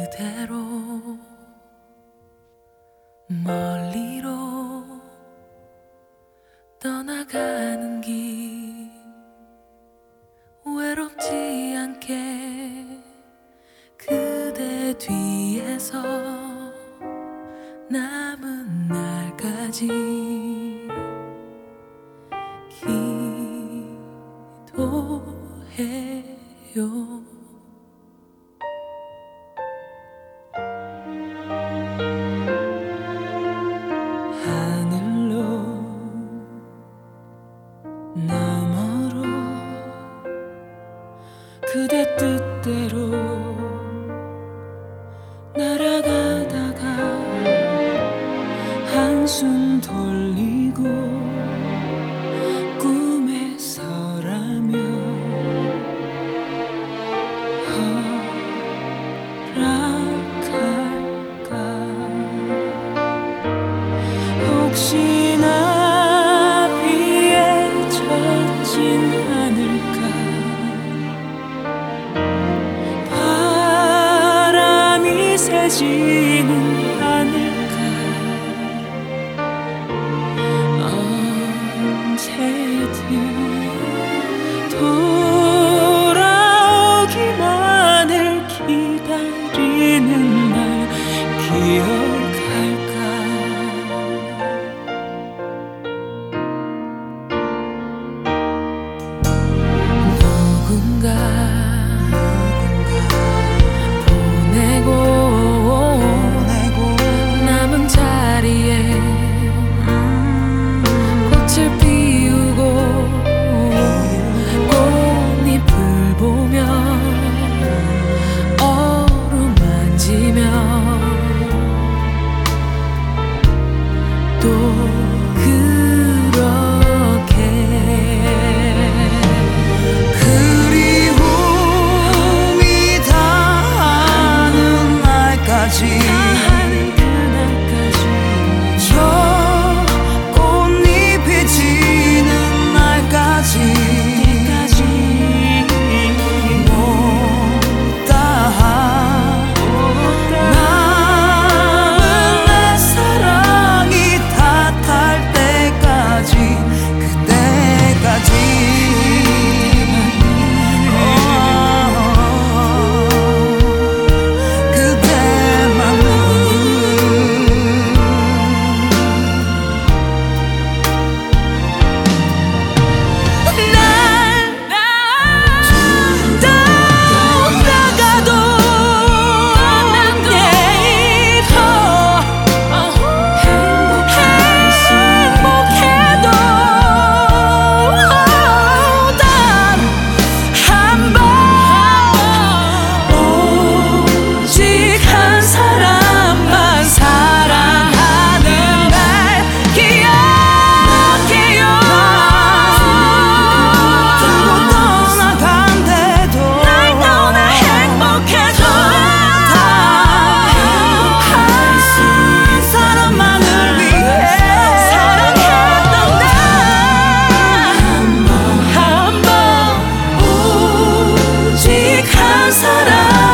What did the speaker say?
그대로 멀리로 떠나가는 길 외롭지 않게 그대 뒤에서 남은 날까지 기도해요. 하늘로 너머로 그대 뜻대로 날아가다가 한숨 돌리고 꿈에서라면 허락할까. 혹시나 비에 젖진 않을까. 바람이 새지는 않을까. 언제든 돌아오기만을 기다리는 날 기억할까. 누군가 보내고 남은 자리에 꽃을 피우고 꽃잎을 보며 어루만지며 또 그렇게 그리움이 다하는 날까지 저 꽃잎이 지는 날까지 못다한 남은 내 사랑이 다 탈 때까지 그때까지 사랑